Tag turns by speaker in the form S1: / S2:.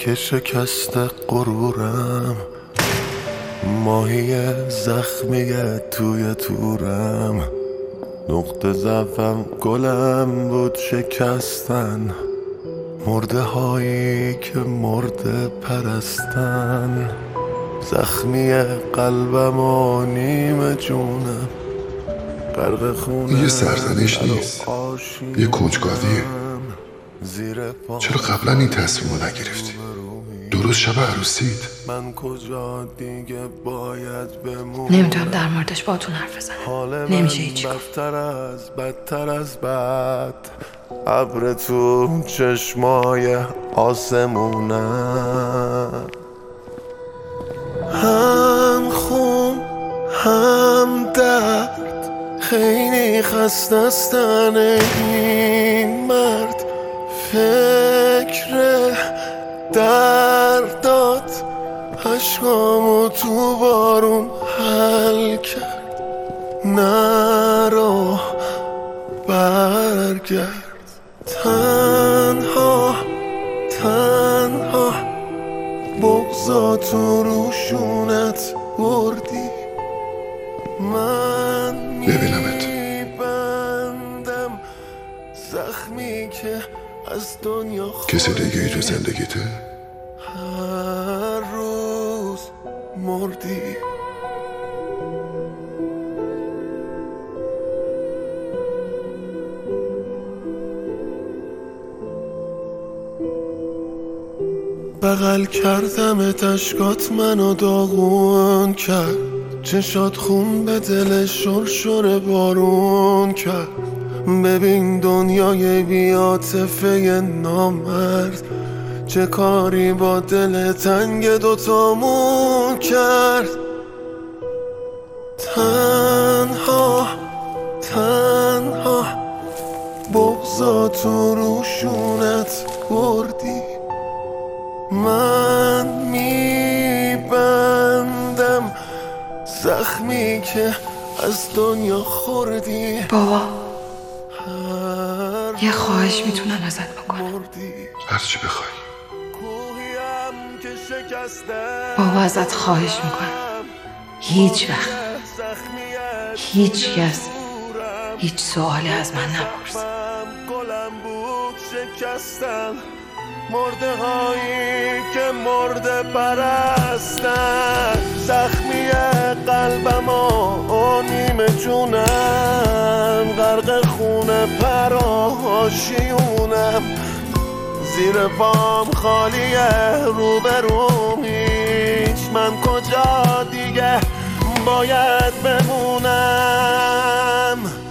S1: که شکست غرورم، ماهی زخمیه توی تورم. نقطه ضعفم گلم بود شکستن، مرده هایی که مرده پرستن. زخمی قلبم و نیم جونم غرق خونه.
S2: یه سرزنش نیست، یه کنجکاویه. چرا قبلا این تصمیم رو نگرفتی؟ درست شب عروسیت.
S1: من کجا دیگه باید بمونم؟
S3: نمیتونم در موردش باهاتون حرف بزنم، نمیشه هیچ
S1: بدتر از بد. ابر تو چشمای آسمونم، هم خون هم درد. خیلی خسته است این مرد. فکر دردات عشقامو تو بارون حل کرد. نرو برگرد. تنها بغضاتو روشونت بردی. من
S2: ببینمت
S1: میبندم زخمی که از دنیا
S2: کسی دیگه ای تو زندگیته؟
S1: هر روز مردی. بغل کردمت اشکات منو داغون کرد. چشات خون به دل شرشر بارون کرد. ببین دنیای بی‌عاطفه نامرد چه کاری با دل تنگ دوتامون کرد. تنها بغضاتو روشونت بردی. من میبندم زخمی که از دنیا خوردی.
S3: بابا یه خواهش میتونم ازت بکنم؟
S2: هر چی بخوای.
S3: بابا ازت خواهش میکنم هیچ وقت هیچ کس هیچ سوالی از من نپرس.
S1: گلم بود شکستن، مرده هایی که مرده پرستن. زخمی قلبم و نیم جونم غرق خونه پراشیونم. زیر پام خالیه روبروم هیچ. من کجا دیگه باید بمونم؟